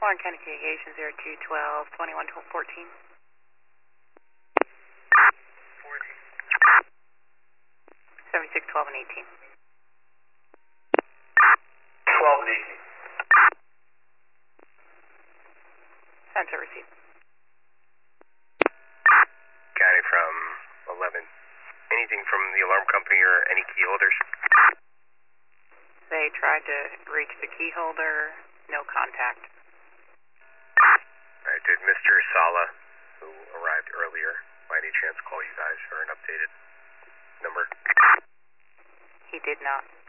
Warren County Communications 0212 2114. 76 12 and 18. 12 and 18. Sent to receive. County from 11. Anything from the alarm company or any key holders? They tried to reach the key holder, no contact. Alright, did Mr. Sala, who arrived earlier, by any chance call you guys for an updated number? He did not.